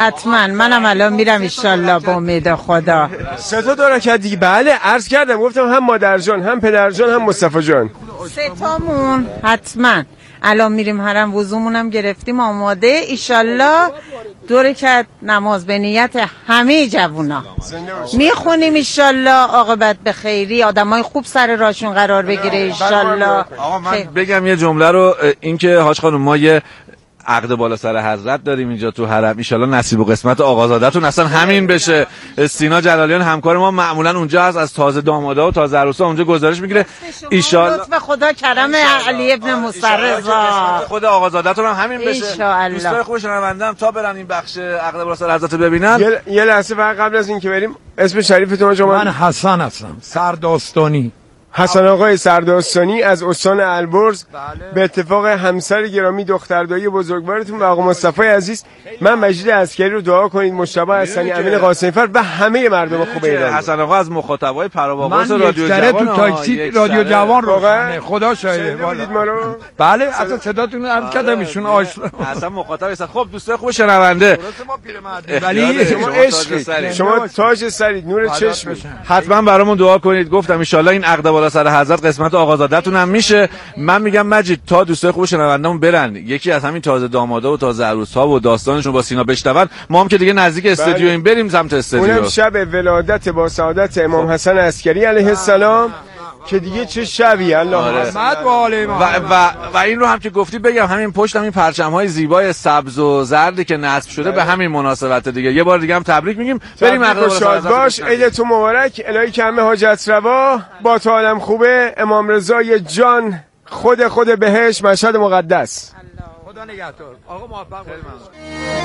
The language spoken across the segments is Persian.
حتما منم الان میرم انشالله با امید خدا. 3 تا 2 رکعت دیگه. بله عرض کردم گفتم هم مادر جان هم پدر جان هم مصطفی جان 3 تامون حتما الان میریم حرم وضومونم گرفتیم آماده ایشالله 2 رکعت نماز به نیت همه جوونا میخونیم ایشالله عاقبت به خیری آدمای خوب سر راشون قرار بگیره ایشالله. آقا من بگم یه جمله رو، این که حاج خانم ما یه عقد بالا سر حضرت داریم اینجا تو حرم، ان شاءالله نصیب و قسمت آقازاده‌تون اصلا همین بشه. سینا جلالیان همکار ما معمولا اونجا هست، از تازه دامادا و تازه عروسا اونجا گزارش میگیره. ان شاءالله لطف خدا کرم علی ابن مصرزا خود آقازاده‌تون هم همین بشه. دوستای خوب شنوندم تا برن این بخش عقد بالا سر حضرت ببینن. یه لحظه فقط قبل از اینکه بریم اسم شریفتون رو من حسن هستم، سرداستانی. حسن آقای سرداستانی از استان البرز. به اتفاق همسر گرامی دختردایی بزرگوارتون و آقا مصطفی عزیز، من مجید عسکری رو دعا کنید، مجتبی حسنی، امین قاسمی فر و همه مردم خوب ایران. حسن آقا از مخاطبای پرواباس رادیو جوان، تو تاکسی رادیو جوان رو خدا شاهده. بله اصلا صداتون عرض کردم ایشون آشنا اصلا مخاطب هستن. خب دوستای خوب شنونده، ولی شما عشق، شما تاج سرید، نور چشم، حتما برامون دعا کنید. گفتم ان شاءالله این عقد بالا سر حضرت قسمت آقازاده‌تون هم میشه. من میگم مجید تا دوستای خوب شنوندهمون برن یکی از همین تازه دامادا و تازه عروس‌ها و داستانشون با سینا بشنون، ما هم که دیگه نزدیک استودیویم بریم سمت استودیو. اونم شب ولادت با سعادت امام حسن عسکری علیه السلام که دیگه چه شبی. الله رحمت و آل و این رو هم که گفتی بگم، همین پشت همین پرچم‌های زیبای سبز و زردی که نصب شده به همین مناسبت دیگه یه بار دیگه هم تبریک میگیم. بریم عقد شاد باش، عیدتون مبارک. الهی که همه حاجت روا، با تو عالم خوبه. امام رضای جان، خود بهش، مشهد مقدس. خدا نگهدار. آقا موفق باشید.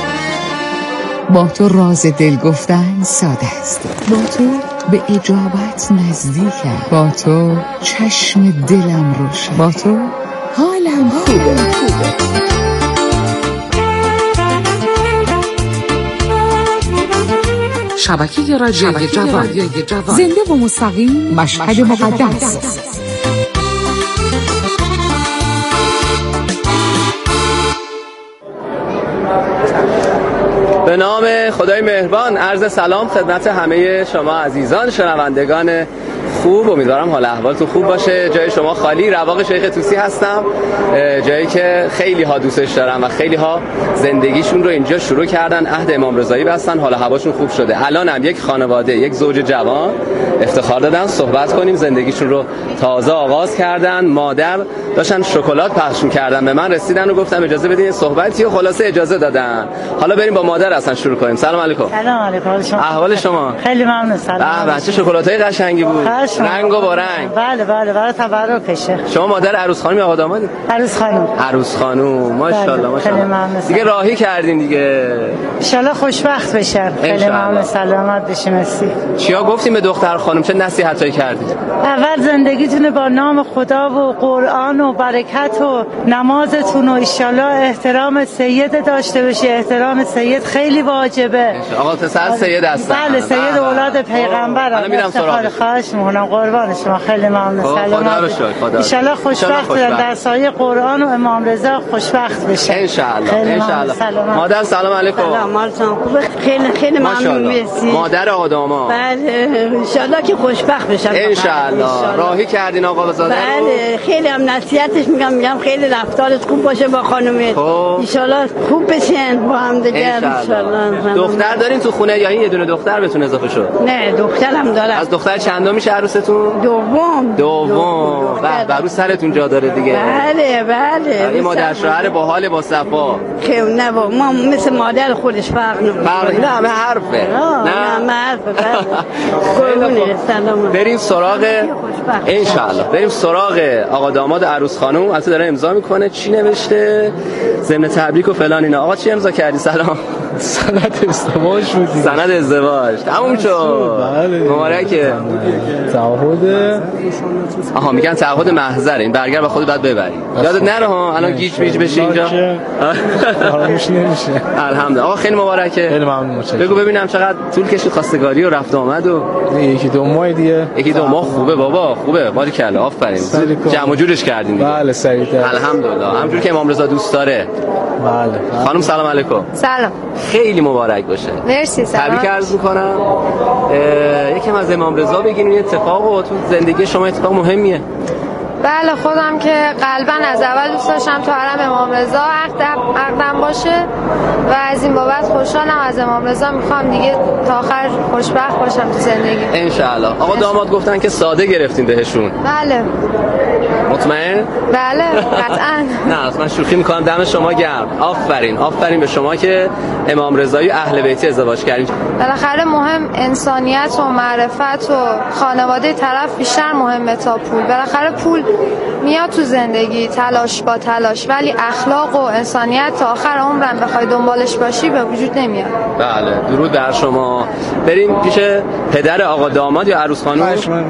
با تو راز دل گفتن ساده است، با تو به اجابت نزدیکم، با تو چشم دلم روشن، با تو حالم خوبه. شبکه رادیوی جوان، زنده و مستقیم، مشهد مقدس. به نام خدای مهربان عرض سلام خدمت همه شما عزیزان شنوندگان خوب. امیدوارم حال احوالتون خوب باشه. جای شما خالی. رواق شیخ طوسی هستم، جایی که خیلی ها دوستش دارن و خیلی ها زندگیشون رو اینجا شروع کردن، عهد امام رضایی بستن، حال هواشون خوب شده. الان هم یک خانواده، یک زوج جوان افتخار دادن صحبت کنیم، زندگیشون رو تازه آغاز کردن. مادر داشتن شکلات پخش می‌کردن، به من رسیدن و گفتم اجازه بدین صحبتی و خلاصه اجازه دادن. حالا بریم با مادر اصلا شروع کنیم. سلام علیکم. سلام علیکم. احوال شما؟ خیلی ممنون. سلام. به چه شکلاتای قشنگی بود. رنگ و با رنگ. بله برای تبرکشه. شما مادر عروس خانم یا آقا دامادی؟ عروس خانم. ماشاءالله. دیگه راهی کردین دیگه. ان شاءالله خوشبخت بشن. خیلی ممنون. سلامت بشین. مرسی. چیا گفتیم به دختر خانم؟ چه نصیحتایی کردید؟ اول زندگیتون با نام خدا و قرآن و برکت و نمازتون و ان شاءالله احترام سید داشته باشی. احترام سید خیلی واجبه. آقا پسر سید هستن. بله سید اولاد پیغمبر. الان میرم سراغ. خواهش می‌کنم قربان شما. خیلی ممنون. سلامت. ان شاءالله خوشبخت در سایه قرآن و امام رضا خوشبخت بشه. ان شاءالله. مادر سلام علیکم. سلام علیکم. خوبه. خیلی ممنون. مرسی. مادر آقا داماد. بله ان شاءالله که خوشبخت بشن. ان شاءالله. راهی کردین آقا زاده رو. بله خیلی هم نصیحتش میگم خیلی رفتارت خوب باشه با خانومت. ان شاءالله خوب بشن با هم دیگه. ان شاءالله. دختر دارین تو خونه یا این یه دونه دختر بهتون اضافه شد؟ نه دخترم داره. از دختر چندم میشه عروستون؟ دوم. بعد عروس سرتون جا داره دیگه. بله. این مادر شوهر با حال با صفا. خیلی نه ما مثل مادر خودش فرق نه همه حرفه. نه حرفه. قربونت سلام. بریم سراغ ان شاءالله. بریم سراغ آقا داماد عروس خانم. البته داره امضا میکنه. چی نوشته؟ ضمن تبریک و فلان اینا. آقا چی امضا کردی؟ سلام. سند ازدواج بودی. سند ازدواج تموم شد. مبارکه. تعهد آها میگن تعهد محضره، این برگر با خودت بعد ببری. یادت نره ها الان گیج میج بشی اینجا. فراموش نمیشه. الحمدلله. آقا خیلی مبارکه. خیلی ممنون. متشکرم. بگو ببینم چقدر طول کشید خواستگاری و رفت آمد و یکی دو ماه دیگه. یکی دو ماه خوبه بابا، خوبه. باریکلا آفرین. جمع و جورش کردین دیگه. بله سریعتر. الحمدلله. همونجوری که امام رضا دوست داره. بله. خانم سلام علیکم. سلام. خیلی مبارک باشه. مرسی. سلام. تبریک عرض می‌کنم. یکم از امام رضا بگین این اتفاق تو زندگی شما اتفاق مهمیه. بله خودم که قلبا از اول دوست داشتم تو حرم امام رضا عقدم باشه و از این بابت خوشحالم. از امام رضا میخوام دیگه تا آخر خوشبخت باشم تو زندگی ان شاء الله. آقا داماد گفتن که ساده گرفتین بهشون. بله. مطمئن؟ بله قطعا. نه من شوخی میکنم. دم شما گرم. آفرین آفرین به شما که امام رضایی اهل بیتی ازدواج کردین. بالاخره مهم انسانیت و معرفت و خانواده طرف بیشتر مهمه تا پول. بالاخره پول میاد تو زندگی تلاش با تلاش، ولی اخلاق و انسانیت تا آخر عمرم بخوای دنبالش باشی به وجود نمیاد. بله درود بر شما. بریم پیش پدر آقا داماد یا عروس خانم؟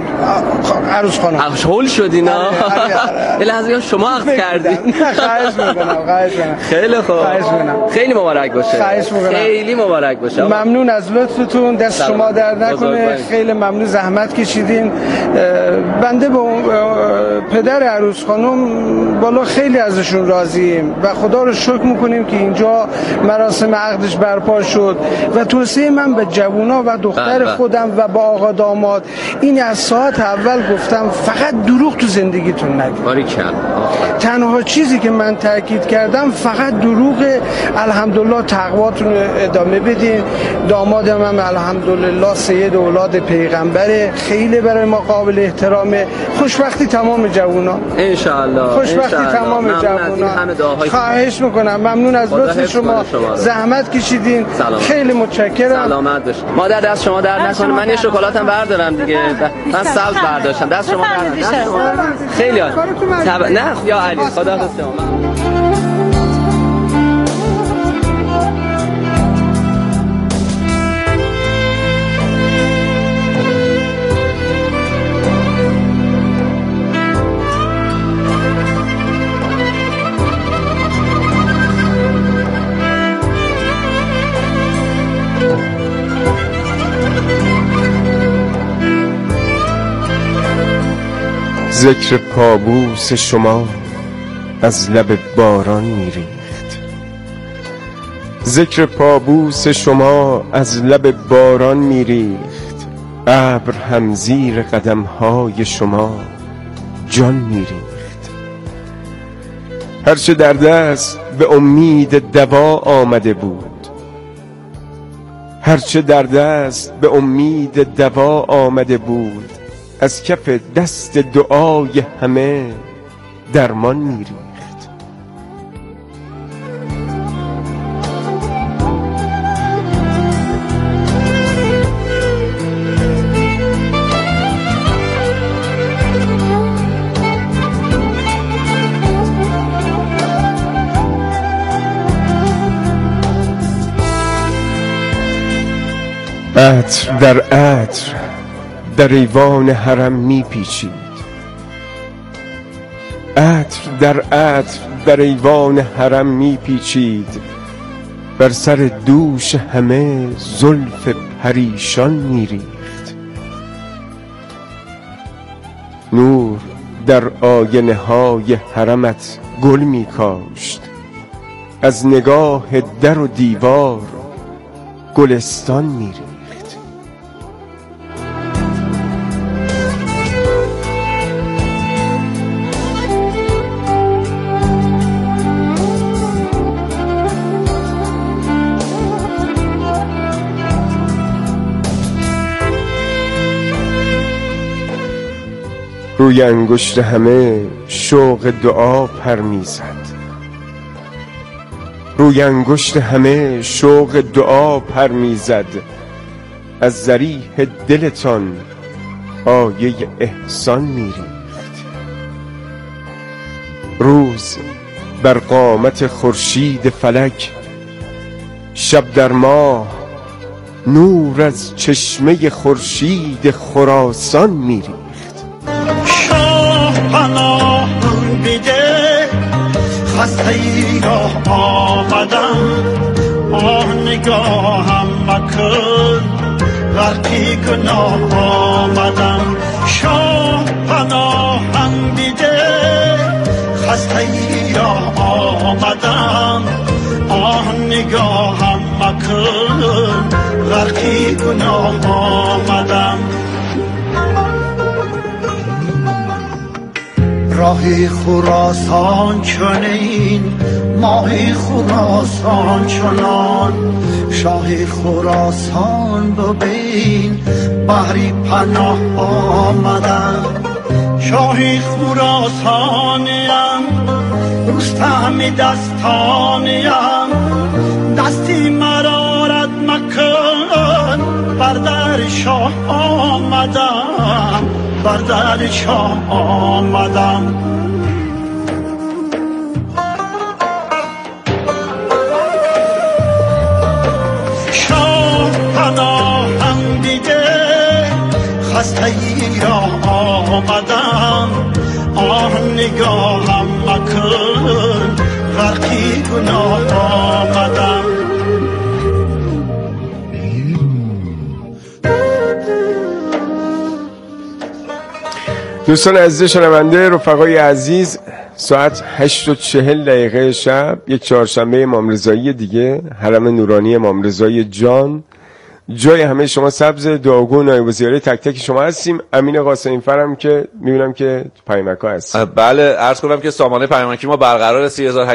عروس خانم. هول شدینا. یه لحظه شما عقد کردین. خواهش میکنم. خیلی خوب. خیلی مبارک باشه. خیلی مبارک باشه. ممنون از لطفتون. دست شما درد نکنه. خیلی ممنون زحمت کشیدین. بنده با پدر عروس خانم بالا خیلی ازشون راضییم و خدا رو شکر میکنیم که اینجا مراسم عقدش برپا شد و توصیه من به جوونا و دختر خودم و با آقا داماد این از ساعت اول گفتم فقط دروغ تو زندگیتون نگید. باریکلا. تنها چیزی که من تاکید کردم فقط دروغ. الحمدلله تقواتون رو ادامه بدین. دامادم هم الحمدلله سید اولاد پیغمبره، خیلی برای ما قابل احترامه. خوشبختی تمام جوونا ان شاء الله. خوشبختی تمام جوونا. خواهش میکنم. ممنون از لطف شما. زحمت کشیدین. خیلی متشکرم. سلامت باشید. مادر دست شما در نکنه. من یه شکلاتم بردارم دیگه. من سبز برداشتم. دست شما در نکنه. خیلی عالی. نه یا علی خدا حافظ شما. ذکر پابوس شما از لب باران میریخت. ذکر پابوس شما از لب باران میریخت. ابر هم زیر قدمهای شما جان میریخت. هرچه در دست به امید دوا آمده بود، هرچه در دست به امید دوا آمده بود، از کف دست دعای همه درمان میریخت. عطر در عطر در ایوان حرم میپیچید. عطر در عطر در ایوان حرم میپیچید. بر سر دوش همه زلف پریشان میریخت. نور در آینه های حرمت گل میکاشت. از نگاه در و دیوار گلستان میریخت. روی انگشت همه شوق دعا پر میزد. روی انگشت همه شوق دعا پر میزد. از ذریح دلتان آیه احسان میریخت. روز بر قامت خورشید فلک، شب در ماه، نور از چشمه خورشید خراسان میریخت. پناهم بده خسته ای را آمدم آه نگاهم مکن غرقی گناه آمدم شاه پناهم بده خسته ای را آمدم آه نگاهم مکن غرقی گناه آمدم راهی خراسان چنین ماهی خراسان چنان شاهی خراسان ببین بحری پناه آمدم شاهی خراسانیم رستم دستانیم دستی مرا رد مکن بر در شاه آمدم بر در شاه آمدم شاه پناهم دیده خسته ای را آمدم آه نگاهم مکن غرقی گناه آمدم دوستان عزیز شنونده، رفقای عزیز، ساعت 8:40 شب، یک چهارشنبه امام رضایی دیگه، حرم نورانی امام رضای جان، جای همه شما سبز. دعاگو نایب الوزرای تک تک شما هستیم. امین قاسمی فرم که میبینم که پیامک‌ها هست. بله، عرض کنم که سامانه پیامکی ما برقرار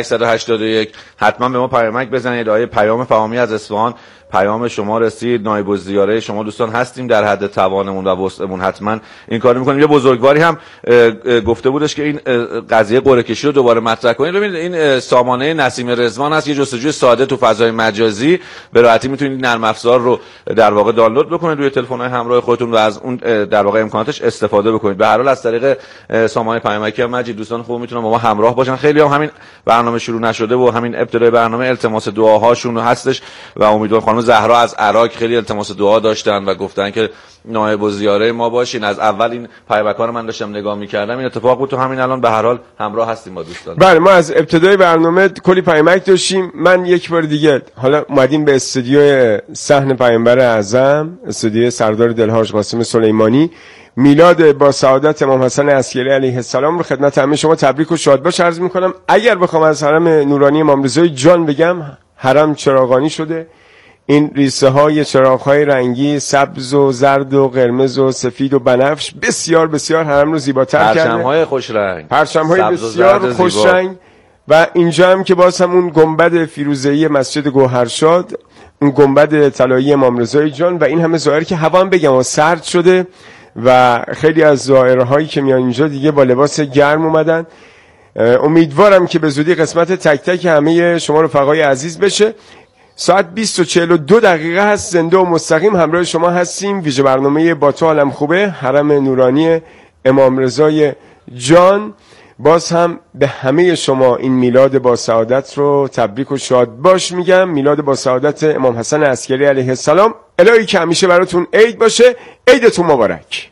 3881. حتما به ما پیامک بزنید. آیه پیام فهامی از اصفهان پیام شما رسید. نایب الوزرای شما دوستان هستیم در حد توانمون و وسعمون، حتما این کارو میکنیم. یه بزرگواری هم گفته بودش که این قضیه قرعه کشی رو دوباره مطرح کنید. ببینید این سامانه نسیم رضوان هست، یه جستجوی ساده تو فضای مجازی، به راحتی میتونید نرم افزار رو در واقع دانلود بکنید روی تلفن‌های همراه خودتون و از اون در واقع امکاناتش استفاده بکنید. به هر حال از طریق سامانه پیامکی هم مجید دوستان خوب میتونن با ما همراه باشن. خیلی هم همین برنامه شروع نشده و همین ابتدای برنامه التماس دعاهاشون هستش و امیدوارم خانم زهرا از عراق خیلی التماس دعا داشتن و گفتن که نایب الوزرای ما باشین. از اول این پیامک‌ها رو من داشتم نگاه می‌کردم، این اتفاق بود تو همین الان. به هر حال همراه هستیم با دوستان. بله، ما از ابتدای برنامه کلی پیامک داشتیم. من یک بار دیگه حالا اومدیم به استودیوی صحن پیامبر اعظم، استودیوی سردار دلهاج قاسم سلیمانی، میلاد با سعادت امام حسن عسکری علیه السلام رو خدمت همه شما تبریک و شادباش عرض می‌کنم. اگر بخوام از حرم نورانی امام رضای جان بگم، حرم چراغانی شده. این ریسه های چراغ های رنگی سبز و زرد و قرمز و سفید و بنفش بسیار بسیار حرم رو زیباتر کرده. پرچم های خوش رنگ، پرچم های بسیار خوش رنگ. و اینجا هم که باز همون گنبد فیروزه‌ای مسجد گوهرشاد، اون گنبد طلایی امام رضای جان و این همه ظاهر که هوا هم بگم و سرد شده و خیلی از زائرهایی که میان اینجا دیگه با لباس گرم اومدن. امیدوارم که به زودی قسمت تک تک همه شما رفقای عزیز بشه. ساعت 20:42 هست، زنده و مستقیم همراه شما هستیم. ویژه برنامه با تو عالم خوبه، حرم نورانی امام رضای جان. باز هم به همه شما این میلاد با سعادت رو تبریک و شادباش میگم. میلاد با سعادت امام حسن عسکری علیه السلام. الهی که همیشه براتون عید باشه. عیدتون مبارک.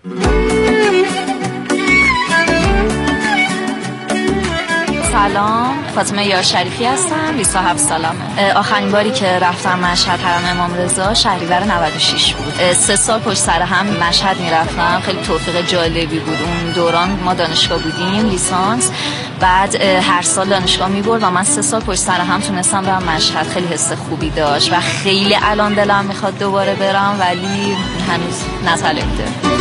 سلام، فاطمه یارشریفی هستم، 27 سالمه. آخرین باری که رفتم مشهد حرم امام رضا شهریور 96 بود. 3 سال پشت سر هم مشهد میرفتم. خیلی توفیق جالبی بود. اون دوران ما دانشگاه بودیم، لیسانس، بعد هر سال دانشگاه میبرد و من 3 سال پشت سر هم تونستم برم مشهد. خیلی حس خوبی داشت و خیلی الان دلم میخواد دوباره برم ولی هنوز نتلکته.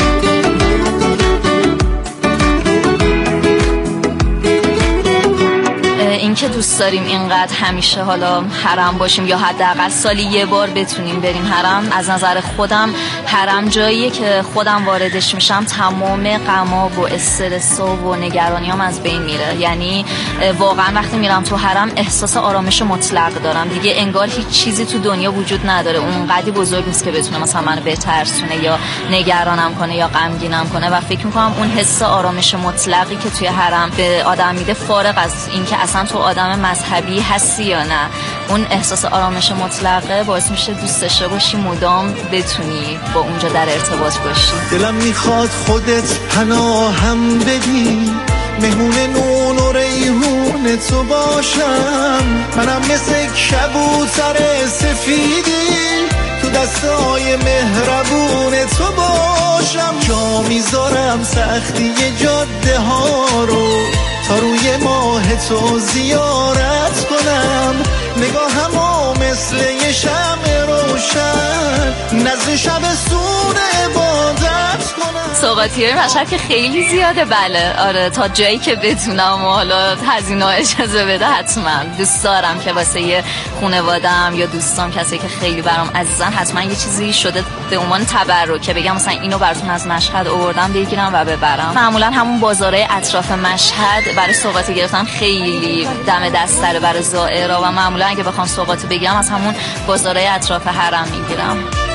این که دوست داریم اینقدر همیشه حالا حرم باشیم یا حداقل سالی یه بار بتونیم بریم حرم. از نظر خودم حرم جاییه که خودم واردش میشم تمام غما و استرس و نگرانیام از بین میره. یعنی واقعا وقتی میرم تو حرم احساس آرامش مطلق دارم. دیگه انگار هیچ چیزی تو دنیا وجود نداره. اونقدی بزرگ نیست که بتونه مثلا منو بترسونه یا نگرانم کنه یا غمگینم کنه و فکر میکنم اون حس آرامش مطلقی که توی حرم به آدم میده، فارغ از اینکه اصلا تو آدم مذهبی هستی یا نه، اون احساس آرامش مطلقه باعث میشه دوست داشته باشی مدام بتونی با اونجا در ارتباط باشی. دلم میخواد خودت پناهم بدی، مهمون نون و ریحون تو باشم. منم مثل کبوتر سفیدی تو دستای مهربون تو باشم. جا میذارم سختی جاده ها رو تا روی ماه تو زیارت کنم. نگاهمو مثل یه شمع روشن نزد شب سون عبادت کنم. سوغاتیای مشهد که خیلی زیاده. بله آره، تا جایی که بتونم و حالا هزینه اجازه بده حتما دوست دارم که واسه یه خانواده‌ام یا دوستام کسی که خیلی برام عزیزن حتما یه چیزی شده به عنوان تبرک که بگم مثلا اینو براتون از مشهد آوردم بگیرم و ببرم. معمولا همون بازارهای اطراف مشهد برای سوغاتی گرفتن خیلی دم دست داره برای زائرها و معمولا اگه بخوام سوغاتی بگیرم از همون بازارهای اطراف حرم میگیرم.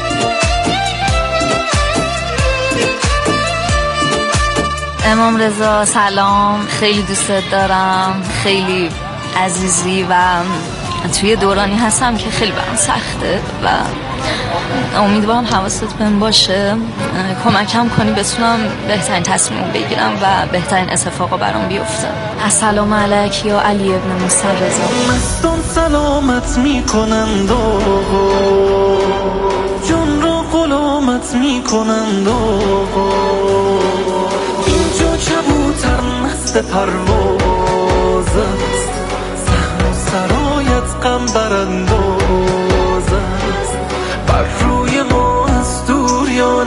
امام رضا سلام، خیلی دوستت دارم، خیلی عزیزی و توی دورانی هستم که خیلی برام سخته و امیدوارم حواست بهم باشه، کمکم کنی بتونم بهترین تصمیم بگیرم و بهترین اتفاقا برام بیفته. السلام علیک یا علی ابن موسی رضا. مستان سلامت میکنند و جون رو غلامت میکنند و اینجا کبوتر مست پرواز است، صحرا سرایت غم برانداز است، بر روی ما از دور یا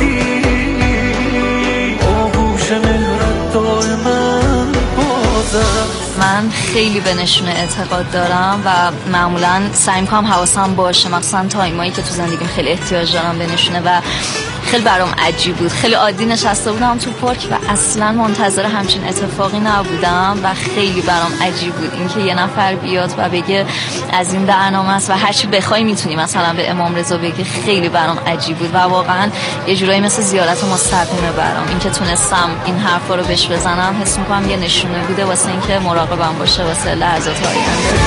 نزدیک آغوش مهرت دائما باز است. من خیلی به نشونه اعتقاد دارم و معمولا سعی می‌کنم حواسم باشه، مخصوصا تایمایی که تو زندگیم خیلی احتیاج دارم به نشونه و خیلی برام عجیب بود. خیلی عادی نشسته بودم تو پارک و اصلا منتظر همچین اتفاقی نبودم و خیلی برام عجیب بود اینکه یه نفر بیاد و بگه از این برنامه است و هر چی بخوای میتونی مثلا به امام رضا بگی. خیلی برام عجیب بود و واقعا یه جورایی مثل زیارت مستقیمه برام. اینکه تونستم این حرفا رو بهش بزنم حس می‌کنم یه نشونه بوده واسه اینکه مراقبم باشه واسه لحظات آینده.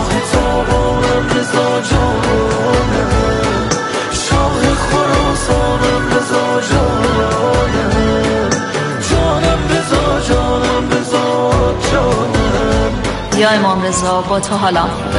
یا امام رضا با تو حالم خوبه.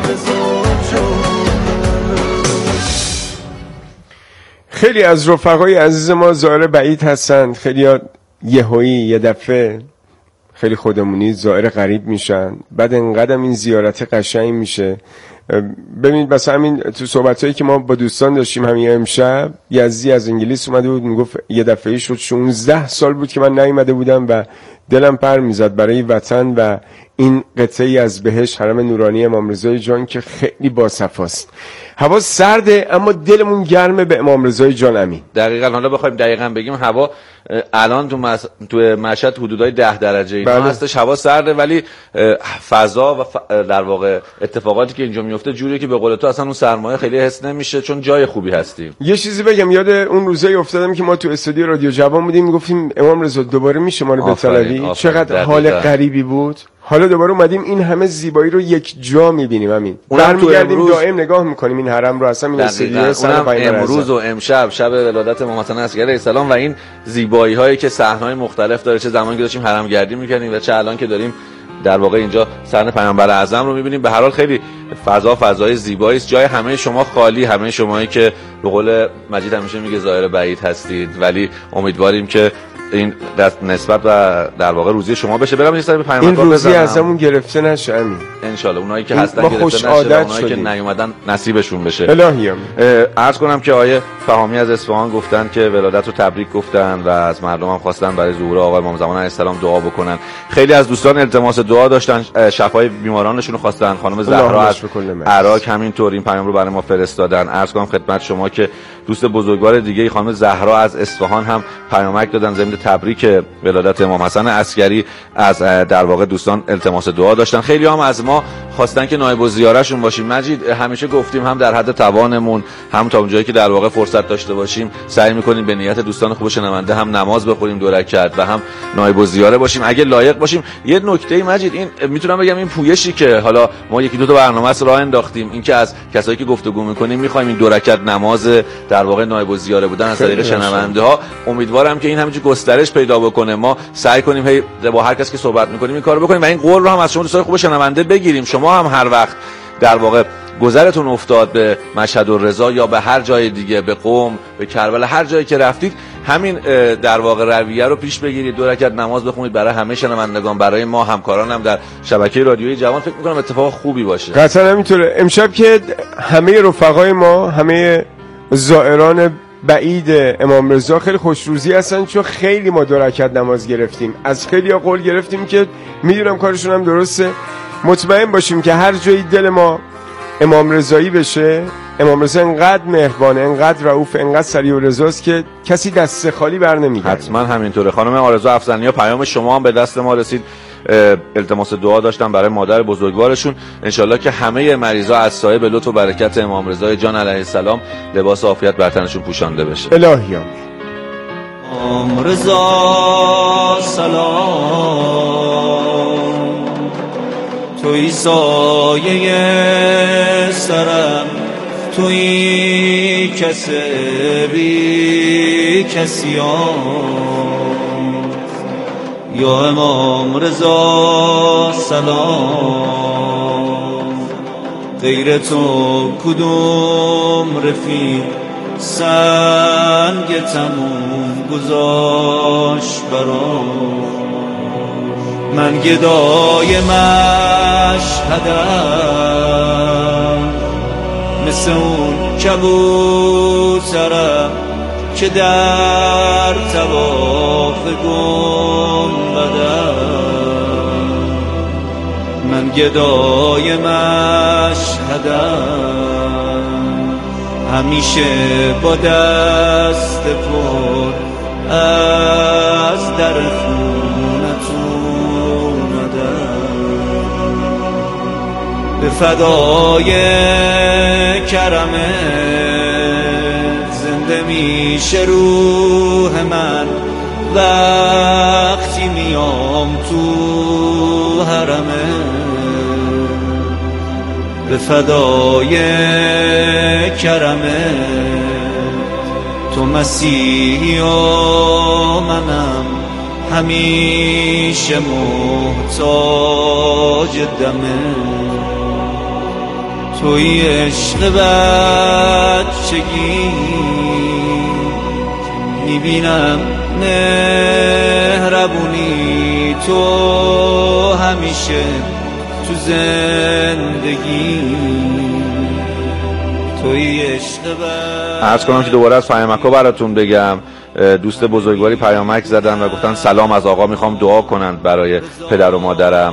خیلی از رفقای عزیز ما زائر بعید هستند، خیلی یهویی یه دفعه خیلی خودمونی زائر غریب میشن، بعد انقدر این زیارت قشنگ میشه. ببینید بس همین تو صحبتایی که ما با دوستان داشتیم همین امشب، یزدی از انگلیس اومده بود میگفت یه دفعه شد 16 سال بود که من نیومده بودم و دلم پر میزد برای وطن و این قطعی از بهشت حرم نورانی امام رضای جان که خیلی باصفاست. هوا سرده اما دلمون گرمه به امام رضای جان امین. دقیقاً. حالا بخوایم دقیقاً بگیم هوا الان تو مشهد حدودای 10 درجه اینا هستش، هوا سرده ولی فضا و در واقع اتفاقاتی که اینجا میفته جوریه که به قول تو اصلا اون سرمایه خیلی حس نمیشه چون جای خوبی هستیم. یه چیزی بگم، یاد اون روزایی افتادم که ما تو استودیو رادیو جوان بودیم میگفتیم امام رضا دوباره میشه ما رو بطلبی. چقدر حال غریبی بود. حالا دوباره اومدیم این همه زیبایی رو یک جا میبینیم. همین برمیگردیم دائم نگاه میکنیم این حرم رو. اصلا این استودیو سر امروز و امشب شب ولادت امام حسن عسکری علیه السلام و این زیبایی هایی که صحنه‌های مختلف داره، چه زمانی که داشتیم حرم گردی میکردیم و چه الان که داریم در واقع اینجا صحنه پیامبر اعظم رو میبینیم. به هر حال خیلی فضای زیبایی است. جای همه شما خالی، همه شمایی که به قول مجید همیشه میگه زائر بعید هستید، ولی امیدواریم که این نسبت و در واقع روزی شما بشه. برام یه سری به پیامبر بزنم. این روزی ازمون گرفته نشه امین. ان شاء الله اونایی که هستن گرفته نشه، اونایی که نیومدن نصیبشون بشه. الهی عرض کنم که آیه فهامی از اصفهان گفتن که ولادت رو تبریک گفتن و از مردم هم خواستن برای ظهور آقا امام زمان علیه السلام دعا بکنن. خیلی از دوستان التماس دعا داشتن، شفای بیمارانشون رو خواستن. خانم زهرا از عراق همینطور این پیام رو برای ما فرستادن. عرض کنم خدمت شما که دوست بزرگوار دیگه خانم زهرا از اصفهان هم پیامک دادن ضمن تبریک ولادت امام حسن عسکری. از در واقع دوستان التماس دعا داشتن. خیلی هم از ما خواستن که نایب الزیارهشون باشیم. مجید همیشه گفتیم هم در حد توانمون هم تا اونجایی که در واقع فرصت داشته باشیم سعی می‌کنیم به نیت دوستان خوب شنونده هم نماز بخونیم 2 رکعت و هم نایب الزیاره باشیم اگه لایق باشیم. یه نکته مجید این میتونم بگم این پویشی که حالا ما 1-2 تا برنامه راه انداختیم، این که از کسایی که گفتگو می‌کنیم می‌خوایم این 2 رکعت نماز در واقع نایب الزیاره بودن از طریق شنونده ها، امیدوارم که این همینجوری گسترش پیدا بکنه. ما سعی کنیم هی با هر کس که صحبت میکنیم این کارو بکنیم و این قول رو هم از شما دوستان خوب شنونده بگیریم. شما هم هر وقت در واقع گذرتون افتاد به مشهد و رضا یا به هر جای دیگه، به قم، به کربلا، هر جایی که رفتید، همین در واقع رویه رو پیش بگیرید، 2 رکعت نماز بخونید برای همه شنوندگان، برای ما همکارانم در شبکه رادیویی جوان. فکر می‌کنم اتفاق خوبی باشه. قطعا همینطوره. امشب که همه رفقای ما، همه زائران بعید امام رضا خیلی خوشروزی هستن، چون خیلی ما 2 رکعت نماز گرفتیم. از خیلی قول گرفتیم که میدونم کارشون هم درسته، مطمئن باشیم که هر جایی دل ما امام رضایی بشه. امام رضا انقدر مهربانه، انقدر رؤوف، انقدر سریع و رضاست که کسی دست خالی بر نمیگرده. حتما همینطوره. خانم آرزو افزنیا، پیام شما هم به دست ما رسید. التماس دعا داشتن برای مادر بزرگوارشون. انشالله که همه مریضا از صاحب لطف و برکت امام رضا جان علیه السلام لباس عافیت بر تنشون پوشانده بشه. الهی امام رضا سلام، توی سایه سرم، توی کسی بی کسیان. یا امام رضا سلام، غیر تو کدوم رفیق سنگ تموم گذاشت برام. من گدای مشهدم، مثل اون کبوترم که در طواف گنبدم. من گدای مشهدم، همیشه با دست پر از در خونتون اومدم. به فدای کرمت زنده میشه روح من، وقتی میام تو حرمت. به فدای کرمت تو مسیحی و منم همیشه محتاج دمه. توی عشق بچگی میبینم مهربونی تو همیشه تو زندگی. توی عشق عرض کنم که دوباره از پیامک‌ها براتون بگم. دوست بزرگواری پیامک زدن و گفتن سلام، از آقا میخوام دعا کنند برای پدر و مادرم.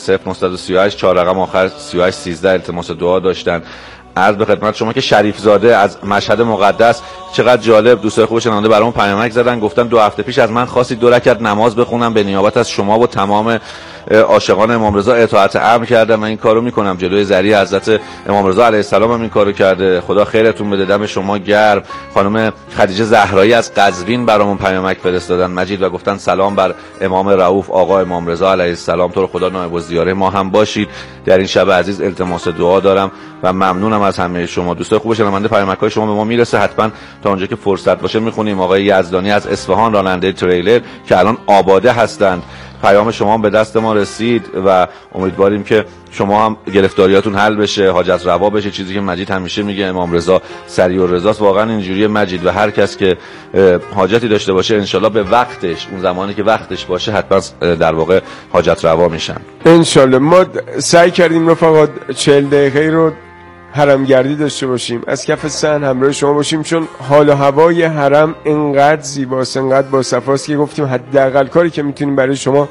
0938 4 رقم آخر 3813 التماس دعا داشتن. عرض به خدمت شما که شریف زاده از مشهد مقدس، چقدر جالب، دوستای خوب شنونده برامون پیامک زدن، گفتن 2 هفته پیش از من خواستید 2 رکعت نماز بخونم، به نیابت از شما و تمام عاشقان امام رضا اطاعت امر کردم و این کارو میکنم. جلوی ذریع حضرت امام رضا علیه السلام هم این کارو کرده. خدا خیرتون بده، دم شما گرم. خانم خدیجه زهرایی از قزوین برامون پیامک فرستادن مجید و گفتن سلام بر امام رؤوف آقا امام رضا علیه السلام، تو رو خدا نایب الزیاره ما هم باشید. در این شب عزیز التماس دعا دارم و ممنونم از همه شما. دوستای خوب شنونده، پیامک‌های شما به ما میرسه، حتما تا اونجا که فرصت باشه میخونیم. آقای یزدانی از اصفهان، راننده تریلر که الان آباده هستند، پیام شما هم به دست ما رسید و امیدواریم که شما هم گرفتاریاتون حل بشه، حاجت روا بشه. چیزی که مجید همیشه میگه امام رضا سریع و رضاست، واقعا اینجوریه مجید، و هر کس که حاجتی داشته باشه انشالله به وقتش، اون زمانی که وقتش باشه حتما در واقع حاجت روا میشن انشالله. ما سعی کردیم رفقا 40 دقیقه رو حرم گردی داشته باشیم، از کف صحن همراه شما باشیم، چون حال و هوای حرم انقدر زیباست، انقدر با صفاست که گفتیم حداقل کاری که میتونیم برای شما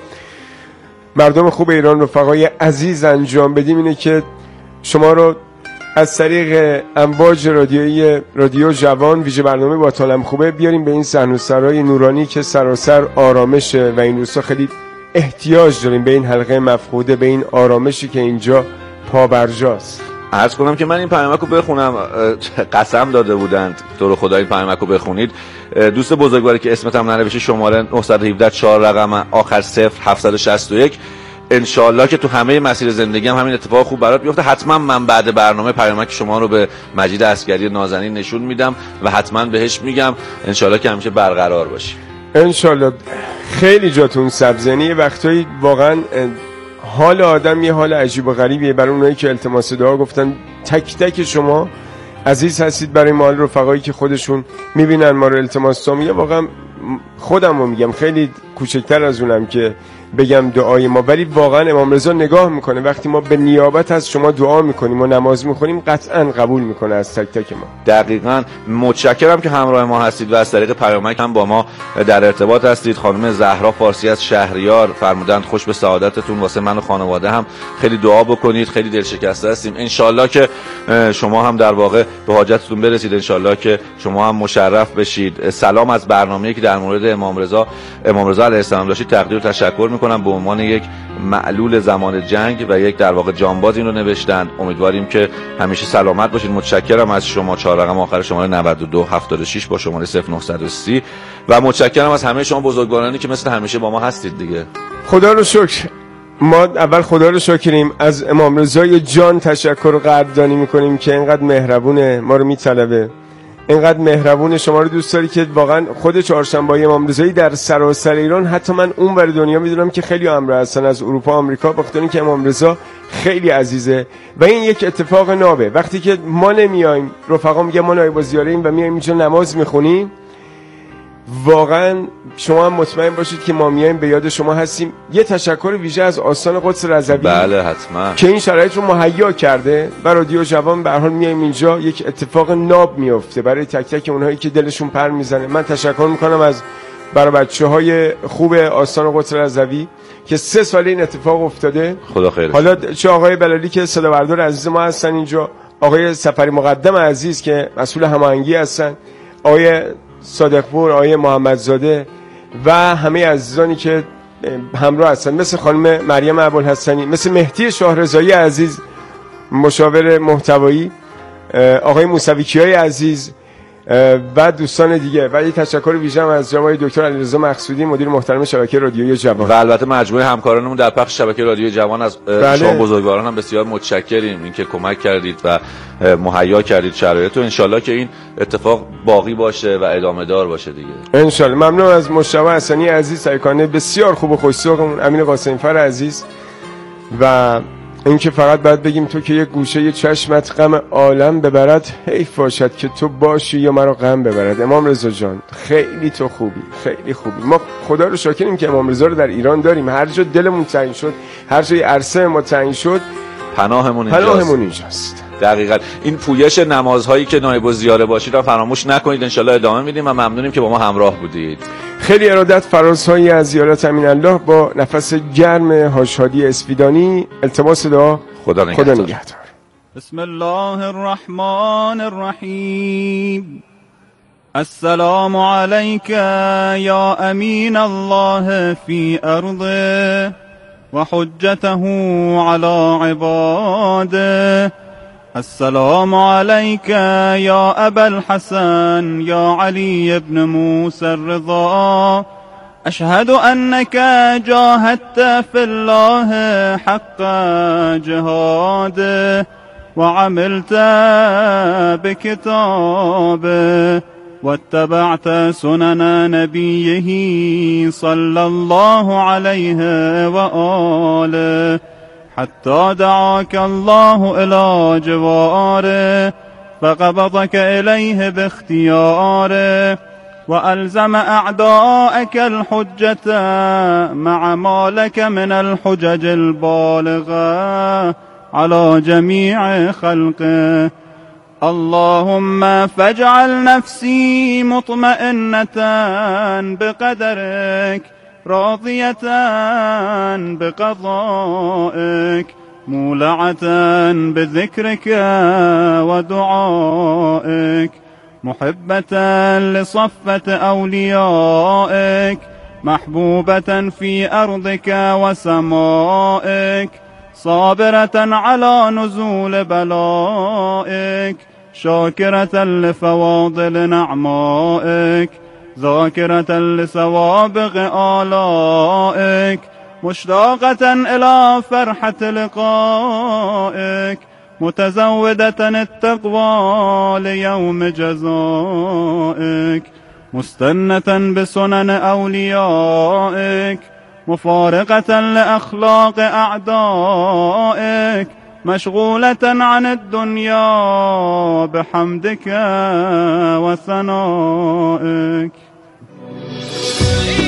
مردم خوب ایران، رفقای عزیز انجام بدیم اینه که شما رو از طریق امواج رادیویی رادیو جوان ویژه برنامه با طالم خوبه بیاریم به این صحن و سرای نورانی که سراسر آرامشه و این روزها خیلی احتیاج داریم به این حلقه مفقوده، به این آرامشی که اینجا پابرجاست. عرض کنم که من این پیامکو بخونم، قسم داده بودند تو رو خدا این پیامکو بخونید. دوست بزرگواری که اسمت هم ننوشته، شماره 917 4 رقم آخر 0761، انشالله که تو همه مسیر زندگی هم همین اتفاق خوب برات بیفته. حتما من بعد برنامه پیامک شما رو به مجید عسکری نازنین نشون میدم و حتما بهش میگم انشالله که همیشه برقرار باشی. انشالله. خیلی جاتون سبز، یعنی یه وقتایی واقعا حال آدم یه حال عجیب و غریبیه. برای اونایی که التماس دعا گفتن، تک تک شما عزیز هستید برای ما، رفقایی که خودشون میبینن ما رو التماس دعا میگه. واقعا خودم رو میگم، خیلی کوچکتر از اونم که بگم دعای ما، ولی واقعا امام رضا نگاه میکنه وقتی ما به نیابت از شما دعا میکنیم و نماز میخونیم، قطعا قبول میکنه از تک تک ما. دقیقاً. متشکرم که همراه ما هستید و از طریق پیامک هم با ما در ارتباط هستید. خانم زهرا فارسی از شهریار فرمودند خوش به سعادتتون، واسه من و خانواده هم خیلی دعا بکنید، خیلی دلشکسته هستیم. انشالله که شما هم در واقع به حاجتتون برسید، انشالله که شما هم مشرف بشید. سلام از برنامه‌ای که در مورد امام رضا علیه السلام داشتید تقدیر و تشکر میکنم به عنوان یک معلول زمان جنگ و یک در واقع جانباز این رو نوشتن. امیدواریم که همیشه سلامت باشید. متشکرم از شما. 4 رقم آخر شماره 9276 با شماره 0930 و متشکرم از همه شما بزرگوارانی که مثل همیشه با ما هستید دیگه. خدا رو شکر. ما اول خدا رو شکریم، از امام رضای جان تشکر و قدردانی میکنیم که اینقدر مهربونه، ما رو میطلبه، اینقدر مهربون، شما رو دوست داری که واقعا خود چهارشنبه‌های امام رضایی در سراسر ایران، حتی من اون ور دنیا میدونم که خیلی امر هستن از اروپا آمریکا، بخاطر اینکه امام رضا خیلی عزیزه و این یک اتفاق نابه. وقتی که ما نمیایم، رفقا میگن ما نایب الزیاره‌ایم و میایم اینجا نماز میخونیم، واقعا شما هم مطمئن باشید که ما میایم به یاد شما هستیم. یه تشکر ویژه از آستان قدس رضوی، بله حتما، که این شرایط رو مهیا کرده و رادیو جوان. به هر حال میایم اینجا، یک اتفاق ناب میفته برای تک تک اونهایی که دلشون پر میزنه. من تشکر میکنم از برای بچه‌های خوب آستان قدس رضوی که 3 سال این اتفاق افتاده. خدا خیرش. حالا چه آقای بلالی که صدابردار عزیز ما هستن اینجا، آقای سفری مقدم عزیز که مسئول هماهنگی هستن، آقای صادقپور، آقای محمدزاده و همه عزیزانی که همراه هستن، مثل خانم مریم ابوالحسنی، مثل مهدی شاهرضایی عزیز مشاور محتوایی، آقای موسویکیای عزیز و دوستان دیگه. و یک تشکر ویژه از جناب دکتر علیرضا مقصودی، مدیر محترم شبکه رادیوی جوان و البته مجموعه همکارانمون در پخش شبکه رادیوی جوان. از شما بزرگواران هم بسیار متشکریم اینکه کمک کردید و مهیا کردید شرایط رو. انشالله که این اتفاق باقی باشه و ادامه دار باشه دیگه انشالله. ممنون از مجتبی حسنی عزیز، سرکانه بسیار خوب و خوش‌ذوقمون، امین قاسمی‌فر عزیز، و اینکه فقط باید بگیم تو که یک گوشه یه چشمت غم عالم ببرد، حیف باشد که تو باشی یا مرا غم ببرد. امام رضا جان خیلی تو خوبی، خیلی خوبی. ما خدا رو شاکریم که امام رضا رو در ایران داریم. هر جا دلمون تعیین شد، هر جای عرصه ما تعیین شد، پناهمون اینجاست. دقیقاً. این پویش نمازهایی که نایب الزیاره باشید را فراموش نکنید. انشالله ادامه میدیم و ممنونیم که با ما همراه بودید. خیلی ارادت. فرازهایی از زیارت امین الله با نفس گرم حاج اسفیدانی. التماس دعا. خدا نگهدار. بسم الله الرحمن الرحیم. السلام علیک یا امین الله فی ارضه و حجته علی عباده. السلام عليك يا أبا الحسن يا علي بن موسى الرضا. أشهد أنك جاهدت في الله حق جهاده وعملت بكتابه واتبعت سنن نبيه صلى الله عليه وآله حتى دعاك الله إلى جواره فقبضك إليه باختياره وألزم أعداءك الحجة مع ما لك من الحجج البالغة على جميع خلقه. اللهم فاجعل نفسي مطمئنة بقدرك راضية بقضائك مولعة بذكرك ودعائك محبة لصفة أوليائك محبوبة في أرضك وسمائك صابرة على نزول بلائك شاكرة لفواضل نعمائك ذاكرة لسوابغ آلائك مشتاقة إلى فرحة لقائك متزودة التقوى ليوم جزائك مستنة بسنن أوليائك مفارقة لأخلاق أعدائك مشغولة عن الدنيا بحمدك وثنائك.